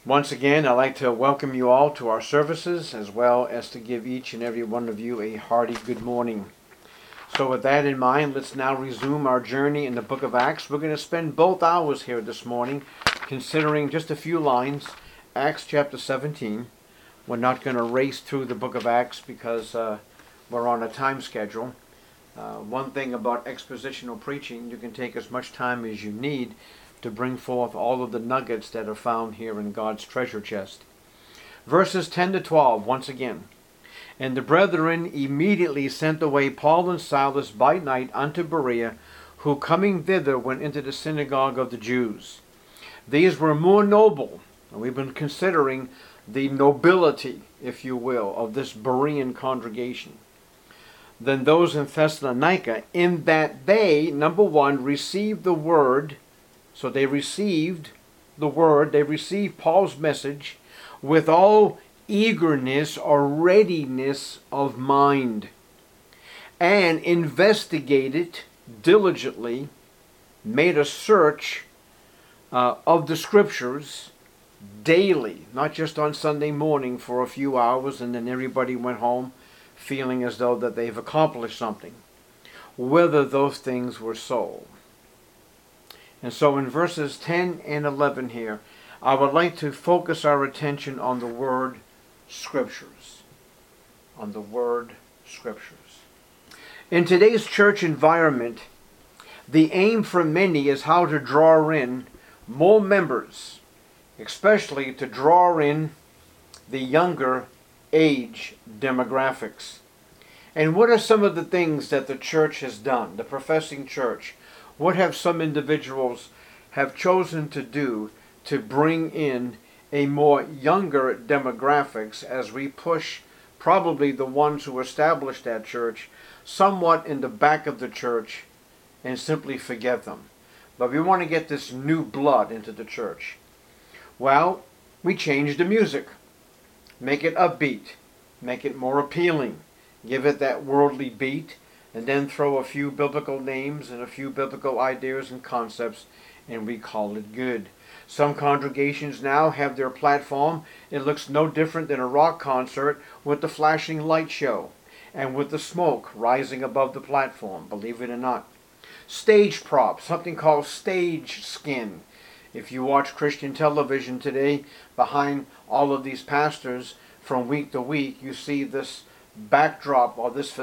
Once again, I'd like to welcome you all to our services, as well as to give each and every one of you a hearty good morning. So with that in mind, let's now resume our journey in the book of Acts. We're going to spend both hours here this morning considering just a few lines, Acts chapter 17. We're not going to race through the book of Acts because we're on a time schedule. One thing about expositional preaching, you can take as much time as you need to bring forth all of the nuggets that are found here in God's treasure chest. Verses 10 to 12, once again. And the brethren immediately sent away Paul and Silas by night unto Berea, who coming thither went into the synagogue of the Jews. These were more noble, and we've been considering the nobility, if you will, of this Berean congregation, than those in Thessalonica, in that they, number one, received the word. So they received the word, they received Paul's message with all eagerness or readiness of mind, and investigated diligently, made a search of the scriptures daily, not just on Sunday morning for a few hours and then everybody went home feeling as though that they've accomplished something, whether those things were so. And so in verses 10 and 11 here, I would like to focus our attention on the word scriptures. On the word scriptures. In today's church environment, the aim for many is how to draw in more members, especially to draw in the younger age demographics. And what are some of the things that the church has done, the professing church? What have some individuals have chosen to do to bring in a more younger demographics as we push probably the ones who established that church somewhat in the back of the church and simply forget them? But we want to get this new blood into the church. Well, we change the music. Make it upbeat. Make it more appealing. Give it that worldly beat. And then throw a few biblical names and a few biblical ideas and concepts, and we call it good. Some congregations now have their platform. It looks no different than a rock concert with the flashing light show and with the smoke rising above the platform, believe it or not. Stage props, something called stage skin. If you watch Christian television today, behind all of these pastors from week to week, you see this backdrop or this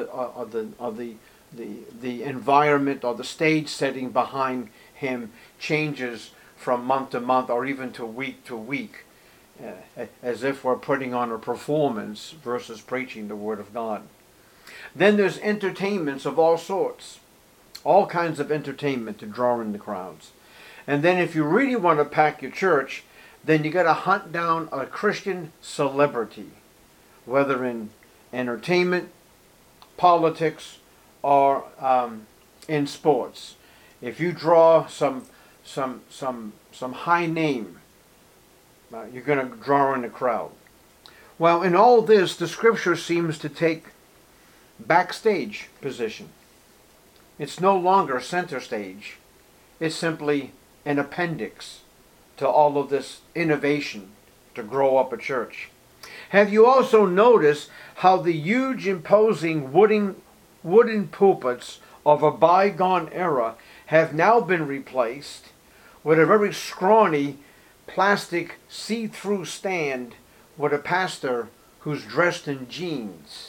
the environment or the stage setting behind him changes from month to month or even to week, as if we're putting on a performance versus preaching the Word of God. Then there's entertainments of all sorts, all kinds of entertainment to draw in the crowds. And then if you really want to pack your church, then you got to hunt down a Christian celebrity, whether in entertainment, politics, or in sports. If you draw some high name, you're going to draw in the crowd. Well, in all this, the Scripture seems to take backstage position. It's no longer center stage. It's simply an appendix to all of this innovation to grow up a church. Have you also noticed how the huge imposing wooden pulpits of a bygone era have now been replaced with a very scrawny plastic see-through stand with a pastor who's dressed in jeans.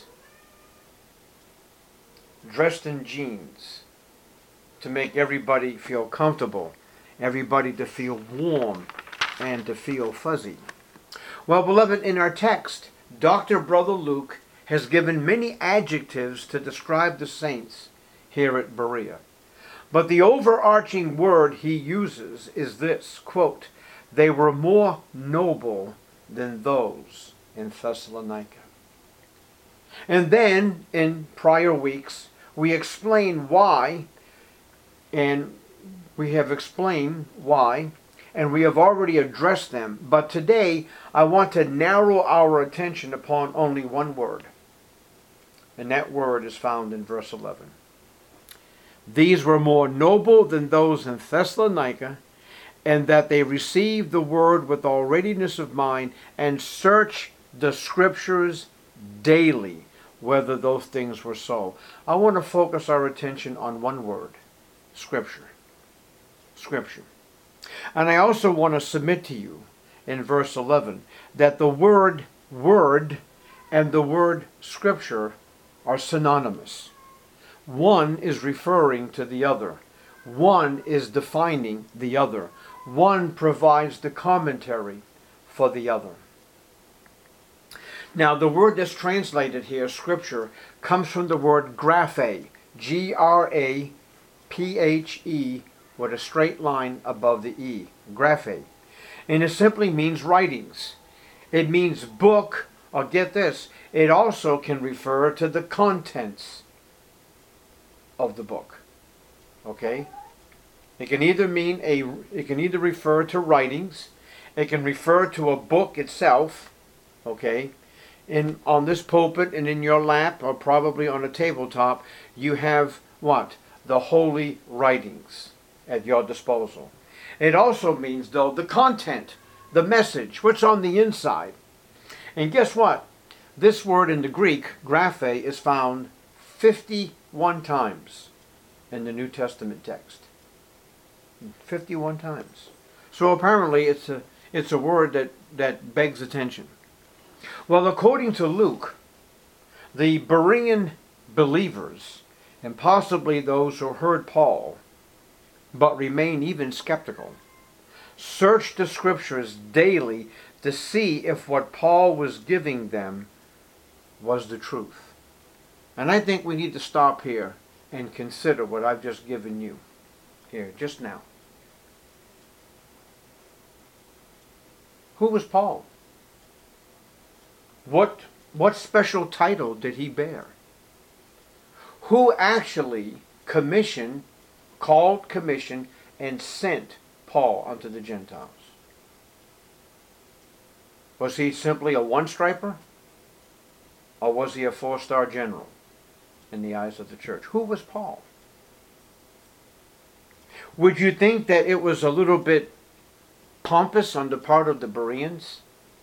Dressed in jeans to make everybody feel comfortable, everybody to feel warm and to feel fuzzy. Well, beloved, in our text, Dr. Brother Luke has given many adjectives to describe the saints here at Berea. But the overarching word he uses is this, quote, they were more noble than those in Thessalonica. And then, in prior weeks, we explain why, and we have explained why, and we have already addressed them. But today, I want to narrow our attention upon only one word. And that word is found in verse 11. These were more noble than those in Thessalonica, and that they receive the word with all readiness of mind, and search the scriptures daily, whether those things were so. I want to focus our attention on one word: Scripture. Scripture. And I also want to submit to you in verse 11 that the word word and the word scripture are synonymous. One is referring to the other. One is defining the other. One provides the commentary for the other. Now, the word that's translated here, scripture, comes from the word graphe, Graphe, with a straight line above the E, graphe. And it simply means writings. It means book, or get this, it also can refer to the contents of the book. Okay? It can either refer to writings, it can refer to a book itself, okay? On this pulpit and in your lap, or probably on a tabletop, you have what? The holy writings at your disposal. It also means, though, the content, the message, what's on the inside. And guess what? This word in the Greek, graphe, is found 51 times in the New Testament text. 51 times. So apparently it's a word that begs attention. Well, according to Luke, the Berean believers, and possibly those who heard Paul, but remain even skeptical, searched the scriptures daily to see if what Paul was giving them was the truth. And I think we need to stop here and consider what I've just given you here, just now. Who was Paul? What special title did he bear? Who actually called, commissioned, and sent Paul unto the Gentiles? Was he simply a one-striper? Or was he a four-star general in the eyes of the church? Who was Paul? Would you think that it was a little bit pompous on the part of the Bereans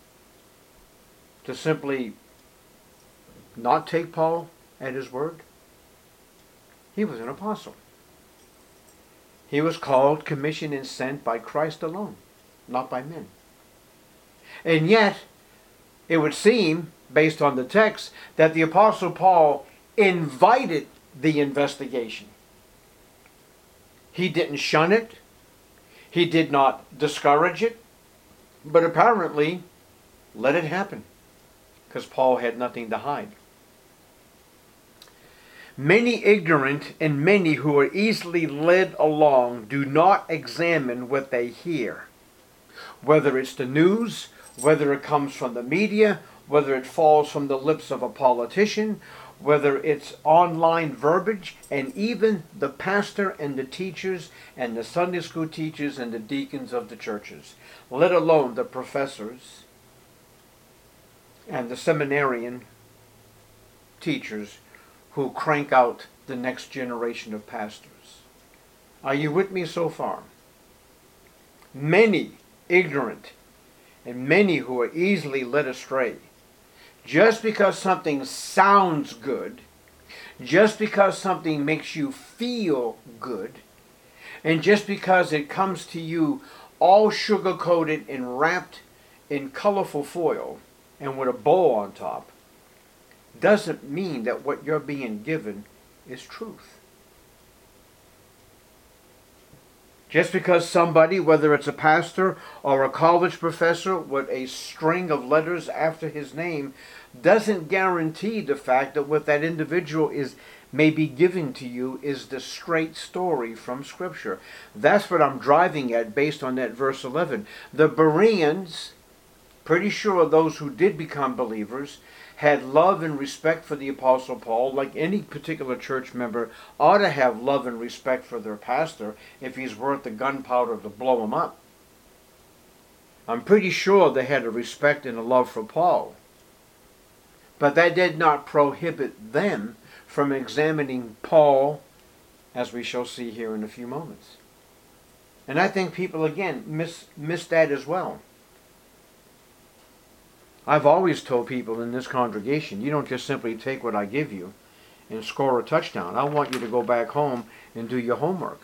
to simply not take Paul at his word? He was an apostle. He was called, commissioned, and sent by Christ alone, not by men. And yet, it would seem, based on the text, that the Apostle Paul invited the investigation. He didn't shun it. He did not discourage it. But apparently, let it happen, because Paul had nothing to hide. Many ignorant and many who are easily led along do not examine what they hear. Whether it's the news, whether it comes from the media, whether it falls from the lips of a politician, whether it's online verbiage, and even the pastor and the teachers and the Sunday school teachers and the deacons of the churches, let alone the professors and the seminarian teachers who crank out the next generation of pastors. Are you with me so far? Many ignorant and many who are easily led astray. Just because something sounds good, just because something makes you feel good, and just because it comes to you all sugar-coated and wrapped in colorful foil and with a bow on top, doesn't mean that what you're being given is truth. Just because somebody, whether it's a pastor or a college professor with a string of letters after his name, doesn't guarantee the fact that what that individual may be giving to you is the straight story from Scripture. That's what I'm driving at based on that verse 11. The Bereans, pretty sure those who did become believers, had love and respect for the Apostle Paul, like any particular church member ought to have love and respect for their pastor if he's worth the gunpowder to blow him up. I'm pretty sure they had a respect and a love for Paul. But that did not prohibit them from examining Paul, as we shall see here in a few moments. And I think people, again, miss that as well. I've always told people in this congregation, you don't just simply take what I give you and score a touchdown. I want you to go back home and do your homework.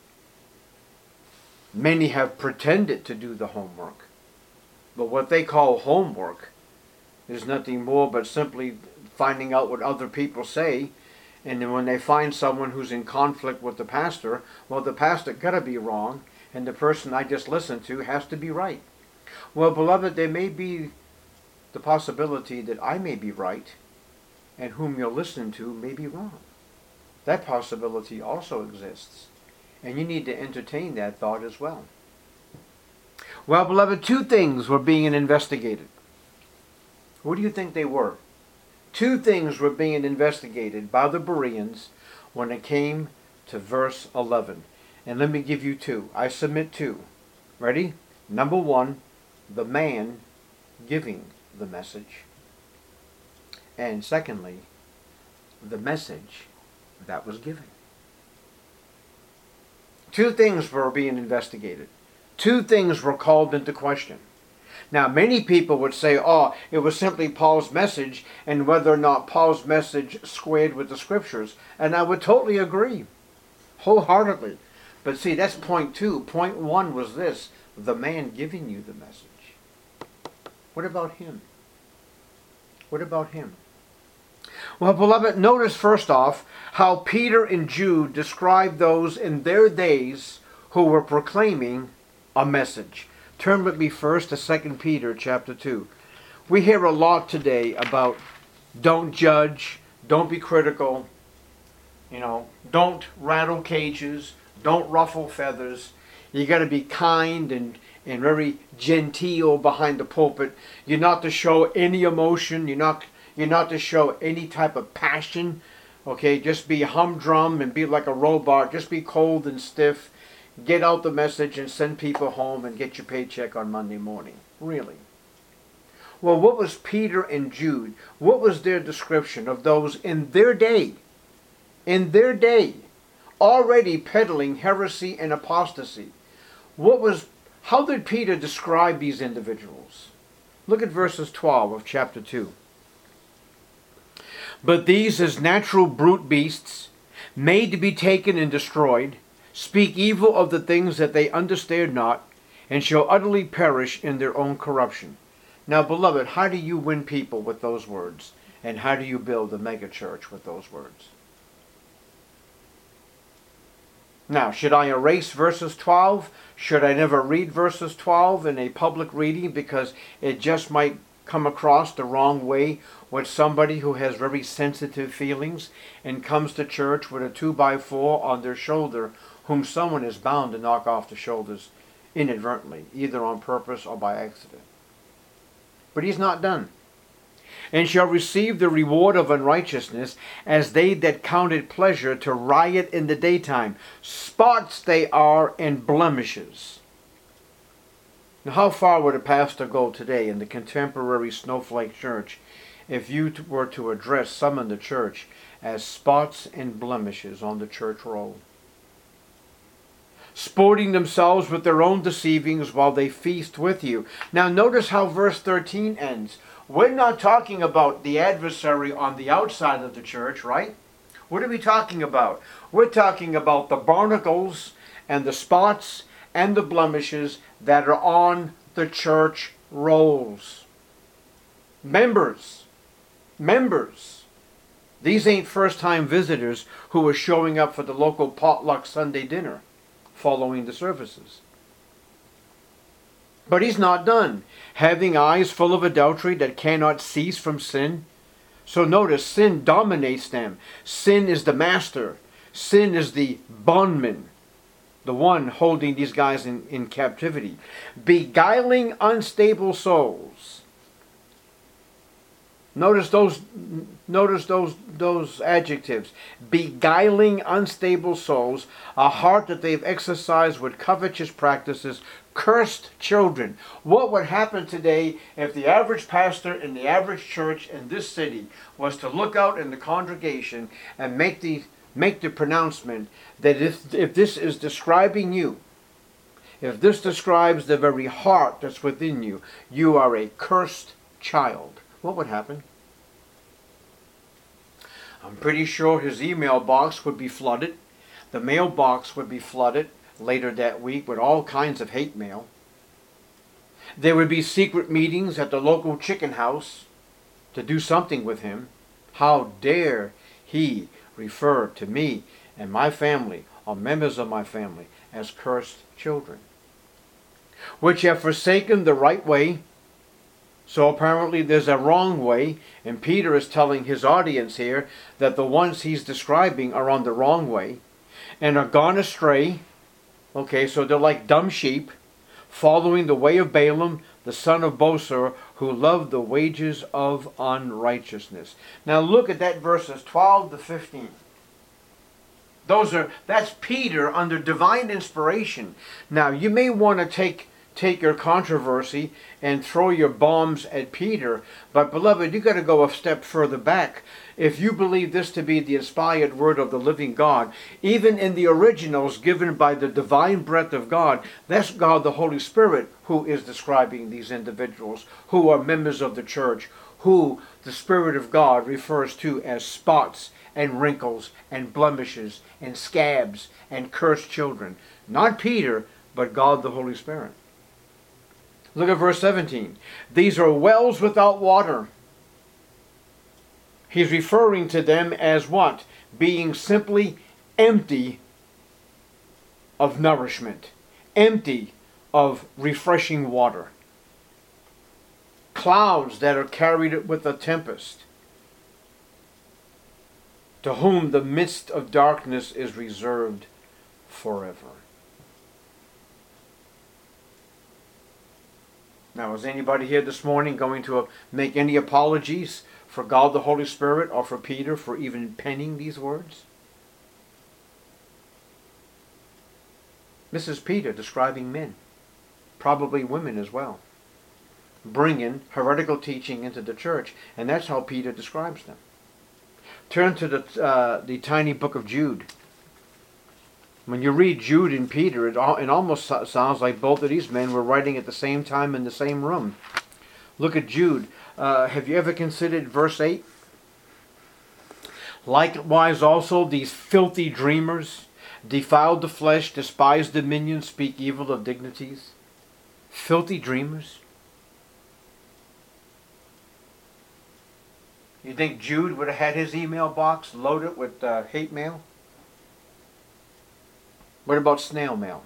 Many have pretended to do the homework. But what they call homework is nothing more but simply finding out what other people say. And then when they find someone who's in conflict with the pastor, well, the pastor got to be wrong, and the person I just listened to has to be right. Well, beloved, there may be the possibility that I may be right, and whom you're listening to may be wrong. That possibility also exists, and you need to entertain that thought as well. Well, beloved, two things were being investigated. What do you think they were? Two things were being investigated by the Bereans when it came to verse 11. And let me give you two. I submit two. Ready? Number one, the man giving the message. And secondly, the message that was given. Two things were being investigated. Two things were called into question. Now, many people would say, oh, it was simply Paul's message and whether or not Paul's message squared with the scriptures. And I would totally agree, wholeheartedly. But see, that's point two. Point one was this, the man giving you the message. What about him? What about him? Well, beloved, notice first off how Peter and Jude described those in their days who were proclaiming a message. Turn with me first to 2 Peter chapter 2. We hear a lot today about don't judge, don't be critical, don't rattle cages, don't ruffle feathers. You got to be kind and very genteel behind the pulpit. You're not to show any emotion. You're not to show any type of passion. Okay, just be humdrum and be like a robot. Just be cold and stiff. Get out the message and send people home and get your paycheck on Monday morning. Really? Well, what was Peter and Jude? What was their description of those in their day? In their day, already peddling heresy and apostasy. How did Peter describe these individuals? Look at verses 12 of chapter 2. But these as natural brute beasts, made to be taken and destroyed, speak evil of the things that they understand not, and shall utterly perish in their own corruption. Now, beloved, how do you win people with those words? And how do you build a megachurch with those words? Now, should I erase verses 12? Should I never read verses 12 in a public reading because it just might come across the wrong way with somebody who has very sensitive feelings and comes to church with a 2x4 on their shoulder whom someone is bound to knock off the shoulders inadvertently, either on purpose or by accident. But he's not done. And shall receive the reward of unrighteousness, as they that counted pleasure to riot in the daytime. Spots they are and blemishes. Now, how far would a pastor go today in the contemporary snowflake church if you were to address some in the church as spots and blemishes on the church roll? Sporting themselves with their own deceivings while they feast with you. Now notice how verse 13 ends. We're not talking about the adversary on the outside of the church, right? What are we talking about? We're talking about the barnacles and the spots and the blemishes that are on the church rolls. Members. These ain't first-time visitors who are showing up for the local potluck Sunday dinner following the services. But he's not done. Having eyes full of adultery that cannot cease from sin. So notice, sin dominates them. Sin is the master. Sin is the bondman. The one holding these guys in captivity. Beguiling unstable souls. Notice those adjectives. Beguiling unstable souls, a heart that they've exercised with covetous practices, cursed children. What would happen today if the average pastor in the average church in this city was to look out in the congregation and make the pronouncement that if this is describing you, if this describes the very heart that's within you, you are a cursed child, what would happen? I'm pretty sure his email box would be flooded. The mailbox would be flooded later that week with all kinds of hate mail. There would be secret meetings at the local chicken house to do something with him. How dare he refer to me and my family, or members of my family, as cursed children, which have forsaken the right way. So apparently there's a wrong way, and Peter is telling his audience here that the ones he's describing are on the wrong way and are gone astray. Okay, so they're like dumb sheep, following the way of Balaam, the son of Bosor, who loved the wages of unrighteousness. Now look at that, verses 12 to 15. That's Peter under divine inspiration. Now you may want to take your controversy and throw your bombs at Peter, but beloved, you got to go a step further back. If you believe this to be the inspired word of the living God, even in the originals given by the divine breath of God, that's God the Holy Spirit who is describing these individuals who are members of the church, who the Spirit of God refers to as spots and wrinkles and blemishes and scabs and cursed children. Not Peter, but God the Holy Spirit. Look at verse 17. These are wells without water. He's referring to them as what? Being simply empty of nourishment, empty of refreshing water. Clouds that are carried with a tempest, to whom the midst of darkness is reserved forever. Now, is anybody here this morning going to make any apologies for God the Holy Spirit or for Peter for even penning these words? This is Peter describing men, probably women as well, bringing heretical teaching into the church, and that's how Peter describes them. Turn to the tiny book of Jude. When you read Jude and Peter, it almost sounds like both of these men were writing at the same time in the same room. Look at Jude. Have you ever considered verse 8? Likewise also these filthy dreamers, defiled the flesh, despise dominion, speak evil of dignities. Filthy dreamers. You think Jude would have had his email box loaded with hate mail? What about snail mail?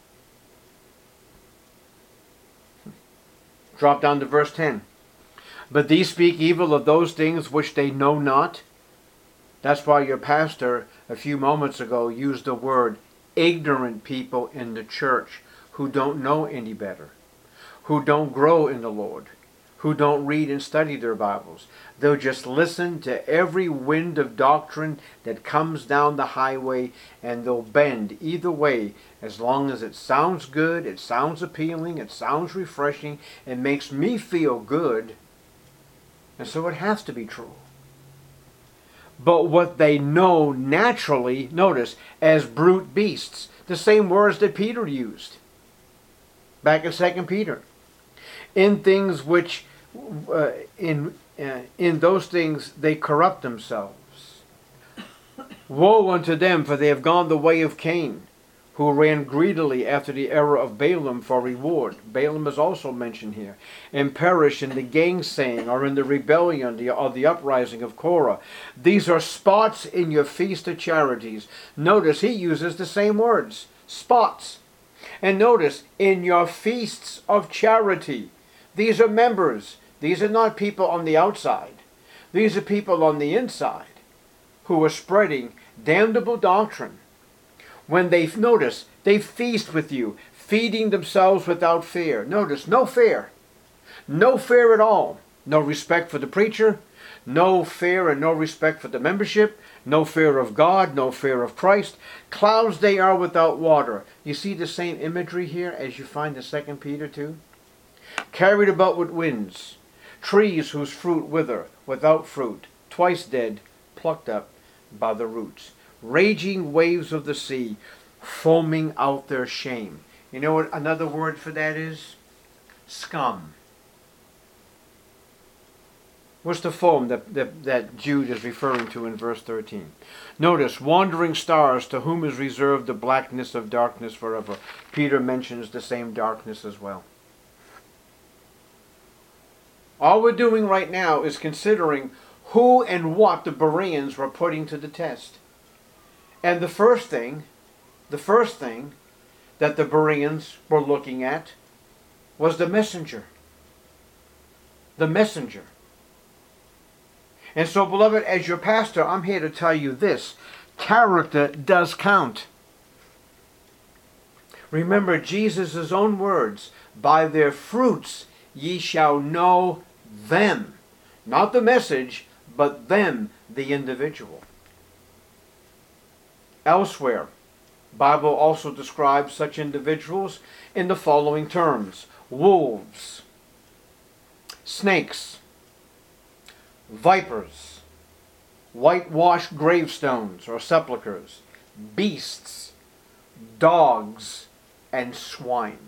Drop down to verse 10. But these speak evil of those things which they know not. That's why your pastor a few moments ago used the word ignorant people in the church who don't know any better, who don't grow in the Lord, who don't read and study their Bibles. They'll just listen to every wind of doctrine that comes down the highway, and they'll bend either way as long as it sounds good, it sounds appealing, it sounds refreshing, it makes me feel good, and so it has to be true. But what they know naturally, notice, as brute beasts, the same words that Peter used back in 2 Peter. In things which, in those things they corrupt themselves. Woe unto them, for they have gone the way of Cain, who ran greedily after the error of Balaam for reward. Balaam is also mentioned here. And perish in the gainsaying, or in the rebellion, or the uprising of Korah. These are spots in your feast of charities. Notice he uses the same words. Spots. And notice, in your feasts of charity. These are members. These are not people on the outside. These are people on the inside who are spreading damnable doctrine. When they feast with you, feeding themselves without fear. Notice, no fear. No fear at all. No respect for the preacher. No fear and no respect for the membership. No fear of God. No fear of Christ. Clouds they are without water. You see the same imagery here as you find in 2 Peter 2? Carried about with winds. Trees whose fruit wither, without fruit. Twice dead, plucked up by the roots. Raging waves of the sea, foaming out their shame. You know what another word for that is? Scum. What's the foam that Jude is referring to in verse 13? Notice, wandering stars, to whom is reserved the blackness of darkness forever. Peter mentions the same darkness as well. All we're doing right now is considering who and what the Bereans were putting to the test. And the first thing that the Bereans were looking at was the messenger. The messenger. And so, beloved, as your pastor, I'm here to tell you this. Character does count. Remember Jesus' own words, by their fruits ye shall know them. Not the message, but them, the individual. Elsewhere, Bible also describes such individuals in the following terms: wolves, snakes, vipers, whitewashed gravestones or sepulchres, beasts, dogs, and swine.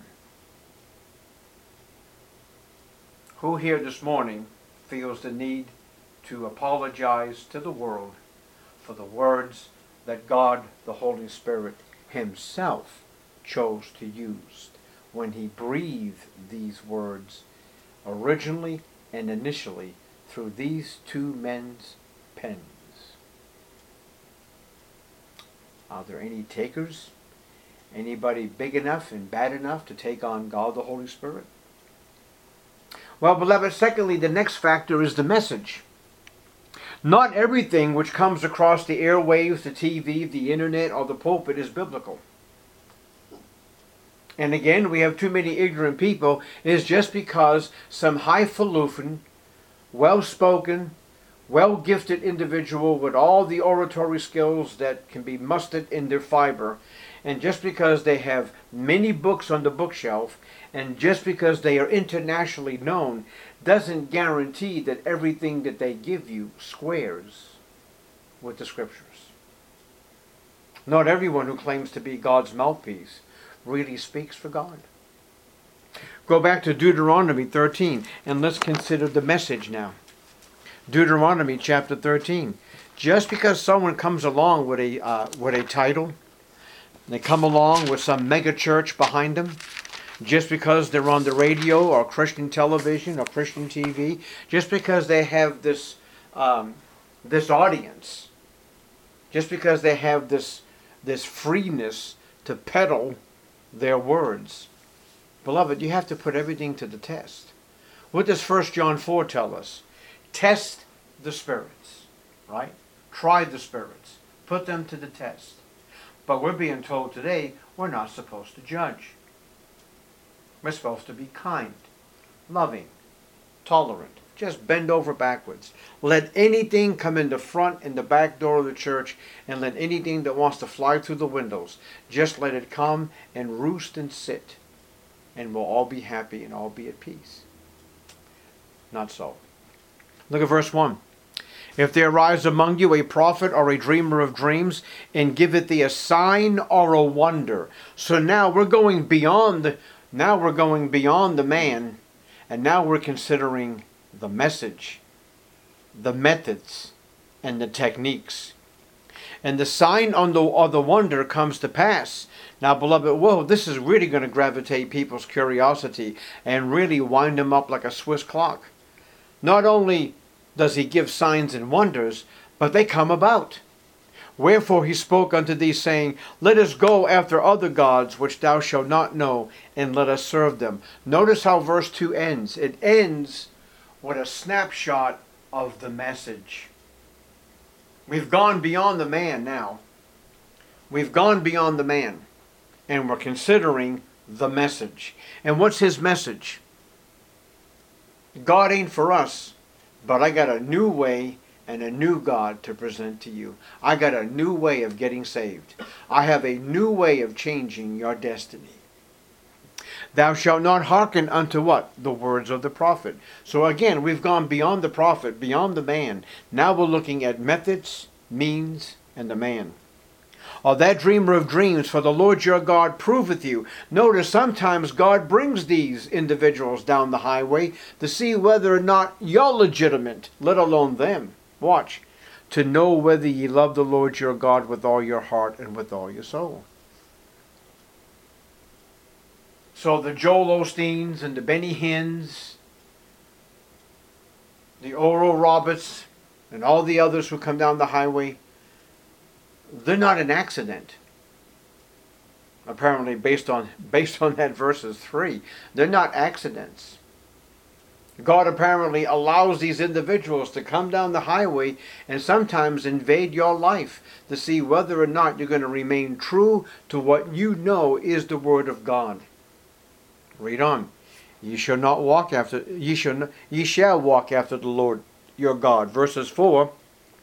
Who here this morning feels the need to apologize to the world for the words that God, the Holy Spirit, Himself chose to use when He breathed these words originally and initially through these two men's pens? Are there any takers? Anybody big enough and bad enough to take on God the Holy Spirit? Well, beloved, secondly, the next factor is the message. Not everything which comes across the airwaves, the TV, the internet, or the pulpit is biblical. And again, we have too many ignorant people. It is just because some highfalutin, well-spoken, well-gifted individual with all the oratory skills that can be mustered in their fiber, and just because they have many books on the bookshelf, and just because they are internationally known, doesn't guarantee that everything that they give you squares with the Scriptures. Not everyone who claims to be God's mouthpiece really speaks for God. Go back to Deuteronomy 13, and let's consider the message now. Deuteronomy chapter 13. Just because someone comes along with a title, they come along with some mega church behind them, just because they're on the radio or Christian television or Christian TV, just because they have this audience, just because they have this freeness to peddle their words, beloved, you have to put everything to the test. What does 1 John 4 tell us? Test the spirits, right? Try the spirits. Put them to the test. But we're being told today we're not supposed to judge. We're supposed to be kind, loving, tolerant. Just bend over backwards. Let anything come in the front and the back door of the church, and let anything that wants to fly through the windows, just let it come and roost and sit, and we'll all be happy and all be at peace. Not so. Look at verse 1. If there arise among you a prophet or a dreamer of dreams, and giveth thee a sign or a wonder. So now we're going beyond the man, and now we're considering the message, the methods, and the techniques. And the sign or the wonder comes to pass. Now, beloved, whoa, this is really going to gravitate people's curiosity and really wind them up like a Swiss clock. Not only does he give signs and wonders, but they come about. Wherefore he spoke unto thee, saying, let us go after other gods which thou shalt not know, and let us serve them. Notice how verse 2 ends. It ends with a snapshot of the message. We've gone beyond the man now. We've gone beyond the man. And we're considering the message. And what's his message? God ain't for us, but I got a new way and a new God to present to you. I got a new way of getting saved. I have a new way of changing your destiny. Thou shalt not hearken unto what? The words of the prophet. So again, we've gone beyond the prophet, beyond the man. Now we're looking at methods, means, and the man. or that dreamer of dreams, for the Lord your God proveth you. Notice sometimes God brings these individuals down the highway to see whether or not you're legitimate, let alone them. Watch. To know whether ye love the Lord your God with all your heart and with all your soul. So the Joel Osteens and the Benny Hinns, the Oral Roberts, and all the others who come down the highway, they're not an accident. Apparently, based on that verses 3, they're not accidents. God apparently allows these individuals to come down the highway and sometimes invade your life to see whether or not you're going to remain true to what you know is the Word of God. Read on. Ye shall walk after the Lord your God. Verses 4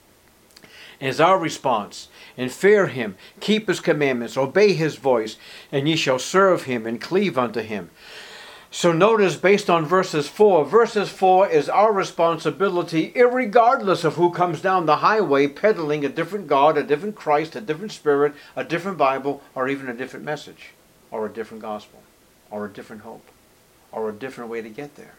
is our response. And fear him, keep his commandments, obey his voice, and ye shall serve him and cleave unto him. So notice, based on verses 4 is our responsibility, irregardless of who comes down the highway peddling a different God, a different Christ, a different Spirit, a different Bible, or even a different message, or a different gospel, or a different hope, or a different way to get there.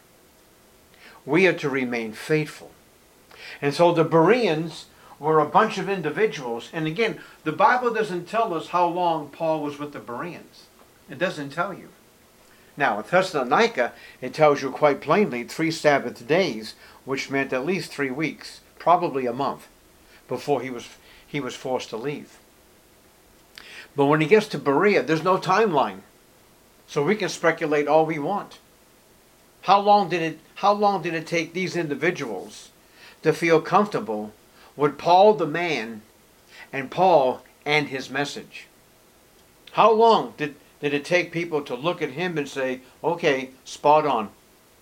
We are to remain faithful. And so the Bereans were a bunch of individuals. And again, the Bible doesn't tell us how long Paul was with the Bereans. It doesn't tell you. Now, at Thessalonica, it tells you quite plainly 3 Sabbath days, which meant at least 3 weeks, probably a month, before he was forced to leave. But when he gets to Berea, there's no timeline. So we can speculate all we want. How long did it take these individuals to feel comfortable with Paul the man and Paul and his message? How long did it take people to look at him and say, okay, spot on?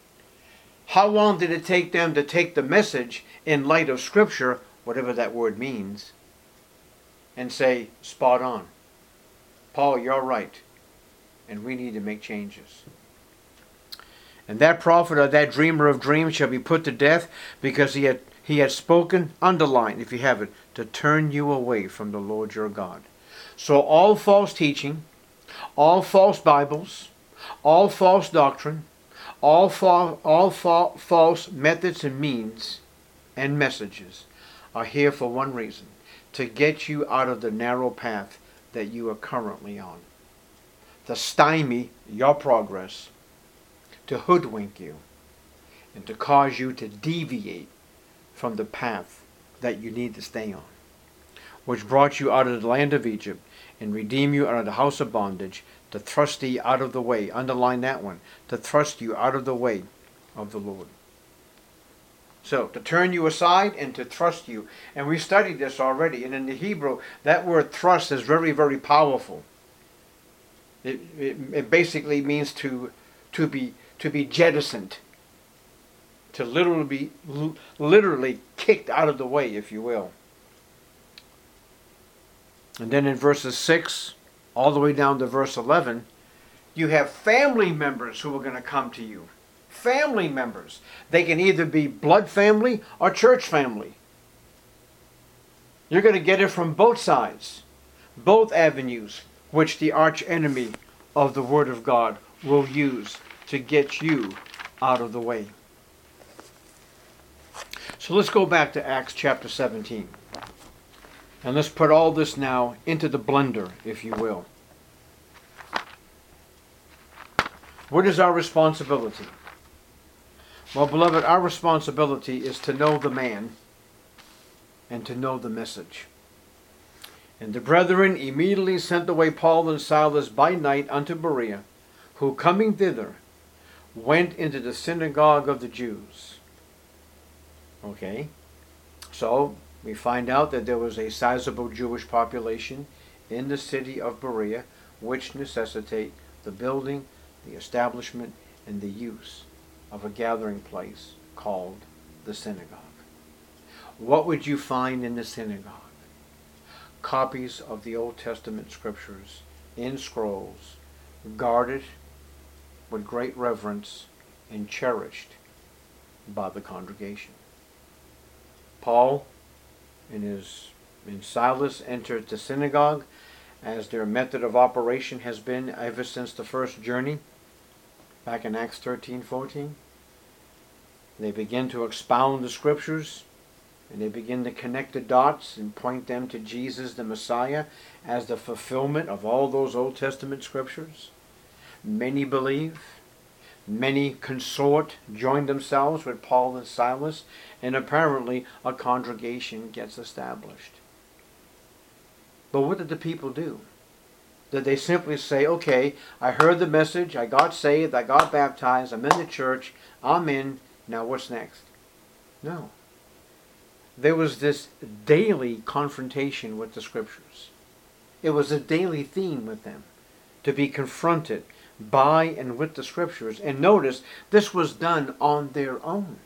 How long did it take them to take the message in light of Scripture, whatever that word means, and say, spot on? Paul, you're right, and we need to make changes. And that prophet or that dreamer of dreams shall be put to death, because he had spoken, underline if you have it, to turn you away from the Lord your God. So all false teaching, all false Bibles, all false doctrine, all false methods and means and messages are here for one reason: to get you out of the narrow path that you are currently on, to stymie your progress, to hoodwink you, and to cause you to deviate from the path that you need to stay on, which brought you out of the land of Egypt and redeemed you out of the house of bondage, to thrust thee out of the way. Underline that one. To thrust you out of the way of the Lord. So, to turn you aside and to thrust you. And we studied this already. And in the Hebrew, that word thrust is very, very powerful. It basically means to be jettisoned. To literally kicked out of the way, if you will. And then in verses 6 all the way down to verse 11, you have family members who are going to come to you. Family members. They can either be blood family or church family. You're going to get it from both sides, both avenues, which the arch enemy of the Word of God will use to get you out of the way. So let's go back to Acts chapter 17. And let's put all this now into the blender, if you will. What is our responsibility? Well, beloved, our responsibility is to know the man and to know the message. And the brethren immediately sent away Paul and Silas by night unto Berea, who coming thither went into the synagogue of the Jews. Okay, so we find out that there was a sizable Jewish population in the city of Berea, which necessitate the building, the establishment, and the use of a gathering place called the synagogue. What would you find in the synagogue? Copies of the Old Testament scriptures in scrolls, guarded with great reverence and cherished by the congregation. Paul and Silas entered the synagogue. as their method of operation has been ever since the first journey, back in Acts 13:14. They begin to expound the scriptures, and they begin to connect the dots and point them to Jesus the Messiah as the fulfillment of all those Old Testament scriptures. Many believe. Many consort, join themselves with Paul and Silas, and apparently a congregation gets established. But what did the people do? Did they simply say, okay, I heard the message, I got saved, I got baptized, I'm in the church, I'm in, now what's next? No. There was this daily confrontation with the scriptures. It was a daily theme with them, to be confronted by and with the scriptures. And notice, this was done on their own.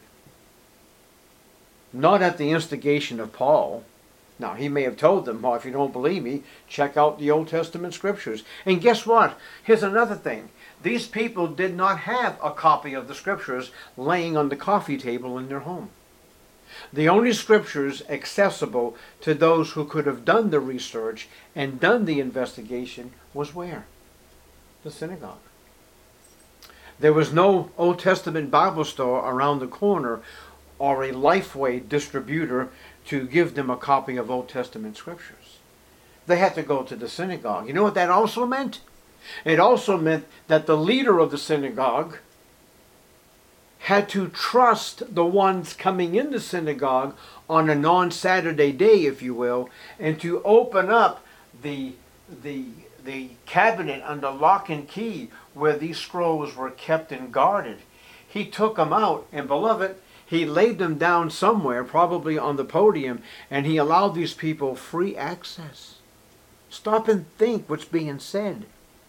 Not at the instigation of Paul. Now, he may have told them, well, if you don't believe me, check out the Old Testament scriptures. And guess what? Here's another thing. These people did not have a copy of the scriptures laying on the coffee table in their home. The only scriptures accessible to those who could have done the research and done the investigation was where? The synagogue. There was no Old Testament Bible store around the corner or a Lifeway distributor to give them a copy of Old Testament scriptures. They had to go to the synagogue. You know what that also meant? It also meant that the leader of the synagogue had to trust the ones coming in the synagogue on a non-Saturday day, if you will, and to open up the cabinet under lock and key where these scrolls were kept and guarded. He took them out, and beloved, he laid them down somewhere, probably on the podium, and he allowed these people free access. Stop and think what's being said.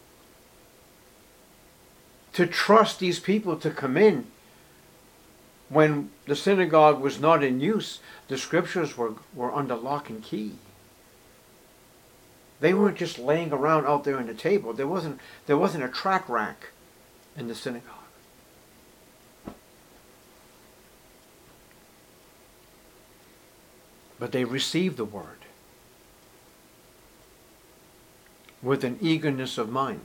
To trust these people to come in when the synagogue was not in use, the scriptures were under lock and key. They weren't just laying around out there on the table. There wasn't a track rack in the synagogue. But they received the word with an eagerness of mind.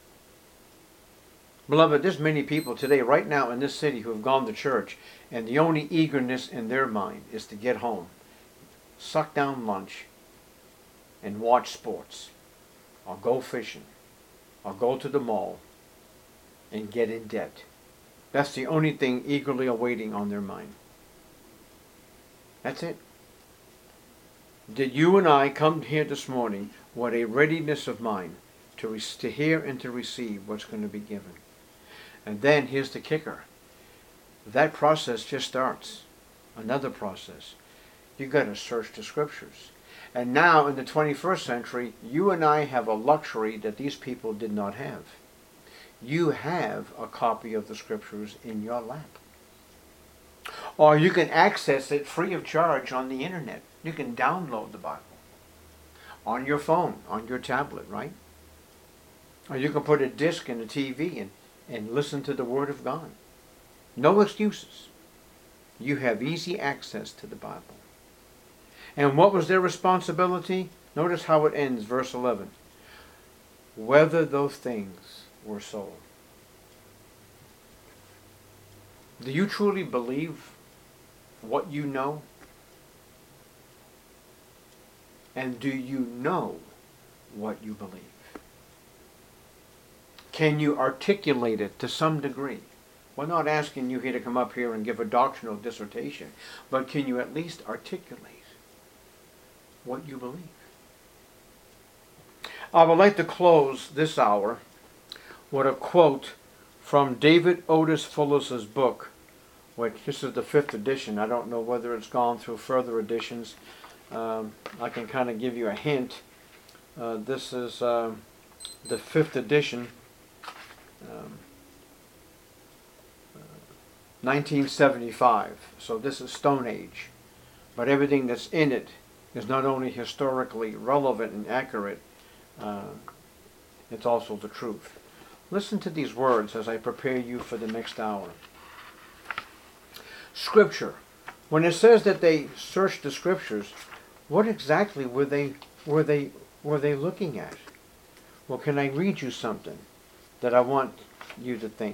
Beloved, there's many people today, right now in this city, who have gone to church, and the only eagerness in their mind is to get home, suck down lunch, and watch sports, or go fishing, or go to the mall, and get in debt. That's the only thing eagerly awaiting on their mind. That's it. Did you and I come here this morning with a readiness of mind to hear and to receive what's going to be given? And then here's the kicker. That process just starts. Another process. You've got to search the scriptures. And now in the 21st century, you and I have a luxury that these people did not have. You have a copy of the scriptures in your lap. Or you can access it free of charge on the internet. You can download the Bible on your phone, on your tablet, right? Or you can put a disc in the TV and listen to the Word of God. No excuses. You have easy access to the Bible. And what was their responsibility? Notice how it ends, verse 11. Whether those things were so. Do you truly believe what you know? And do you know what you believe? Can you articulate it to some degree? We're not asking you here to come up here and give a doctrinal dissertation, but can you at least articulate what you believe? I would like to close this hour with a quote from David Otis Fuller's book, which this is the 5th edition. I don't know whether it's gone through further editions. I can kind of give you a hint. This is the 5th edition, 1975. So this is Stone Age. But everything that's in it is not only historically relevant and accurate, it's also the truth. Listen to these words as I prepare you for the next hour. Scripture. When it says that they searched the scriptures, what exactly were they were they looking at? Well, can I read you something that I want you to think?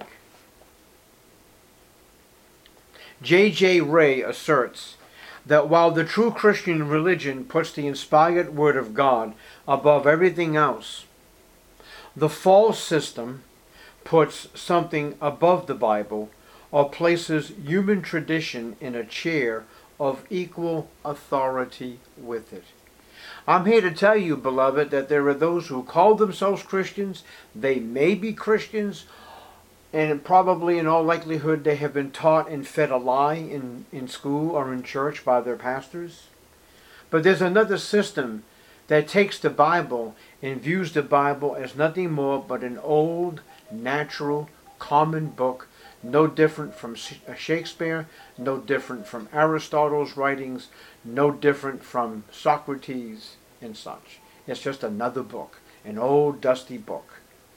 J.J. Ray asserts that while the true Christian religion puts the inspired Word of God above everything else, the false system puts something above the Bible or places human tradition in a chair of equal authority with it. I'm here to tell you, beloved, that there are those who call themselves Christians. They may be Christians, and probably in all likelihood they have been taught and fed a lie in school or in church by their pastors. But there's another system that takes the Bible and views the Bible as nothing more but an old, natural, common book, no different from Shakespeare, no different from Aristotle's writings, no different from Socrates and such. It's just another book, an old dusty book.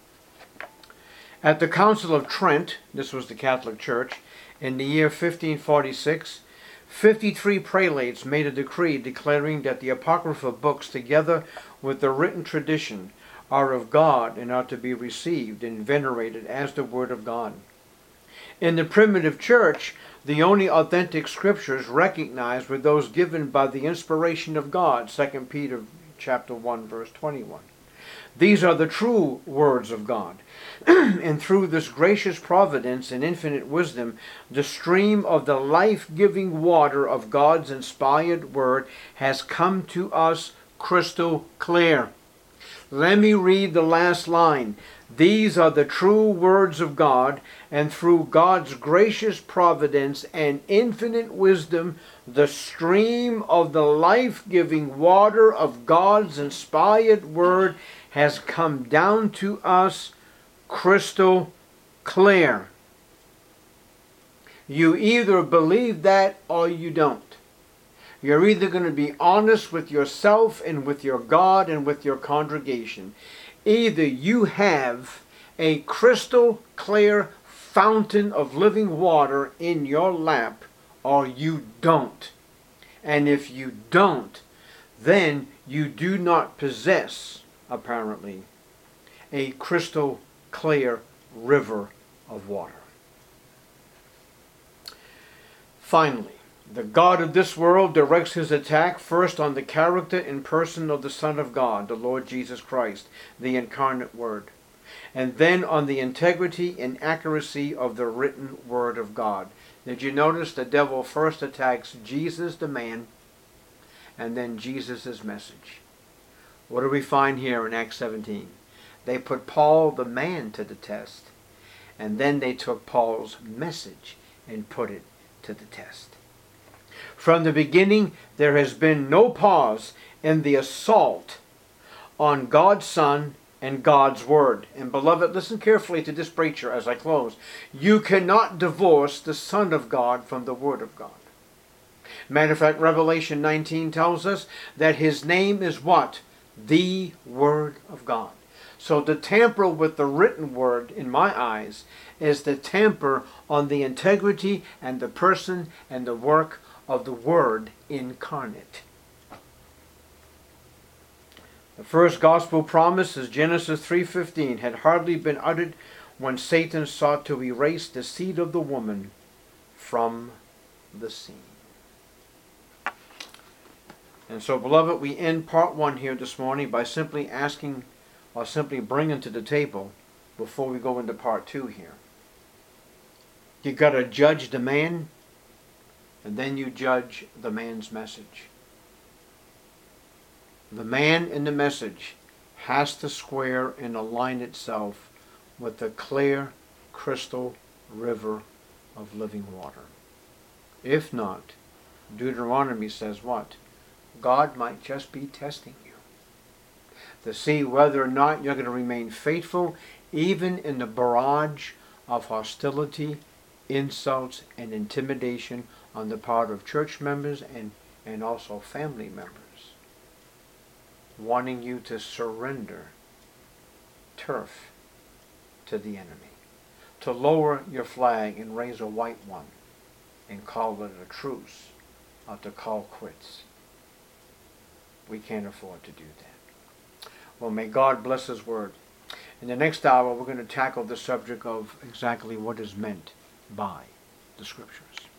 At the Council of Trent, this was the Catholic Church, in the year 1546, 53 prelates made a decree declaring that the Apocrypha books, together with the written tradition, are of God and are to be received and venerated as the Word of God. In the primitive church, the only authentic scriptures recognized were those given by the inspiration of God, 2 Peter chapter 1, verse 21. These are the true words of God. And through this gracious providence and infinite wisdom, the stream of the life-giving water of God's inspired word has come to us crystal clear. Let me read the last line. These are the true words of God, and through God's gracious providence and infinite wisdom, the stream of the life-giving water of God's inspired word has come down to us crystal clear. You either believe that or you don't. You're either going to be honest with yourself and with your God and with your congregation. Either you have a crystal clear fountain of living water in your lap or you don't. And if you don't, then you do not possess, apparently, a crystal clear river of water. Finally, the God of this world directs his attack first on the character and person of the Son of God, the Lord Jesus Christ, the incarnate Word, and then on the integrity and accuracy of the written Word of God. Did you notice the devil first attacks Jesus, the man, and then Jesus' message? What do we find here in Acts 17? They put Paul, the man, to the test, and then they took Paul's message and put it to the test. From the beginning, there has been no pause in the assault on God's Son and God's Word. And beloved, listen carefully to this preacher as I close. You cannot divorce the Son of God from the Word of God. Matter of fact, Revelation 19 tells us that his name is what? The Word of God. So to tamper with the written Word, in my eyes, is to tamper on the integrity and the person and the work of the Word incarnate. The first gospel promise, as Genesis 3:15, had hardly been uttered when Satan sought to erase the seed of the woman from the scene. And so, beloved, we end part 1 here this morning by simply asking or simply bringing to the table before we go into part 2 here. You got to judge the man, and then you judge the man's message. The man in the message has to square and align itself with the clear, crystal river of living water. If not, Deuteronomy says what? God might just be testing you to see whether or not you're going to remain faithful even in the barrage of hostility, insults, and intimidation on the part of church members and also family members, wanting you to surrender turf to the enemy, to lower your flag and raise a white one and call it a truce or to call quits. We can't afford to do that. Well, may God bless His Word. In the next hour, we're going to tackle the subject of exactly what is meant by the Scriptures.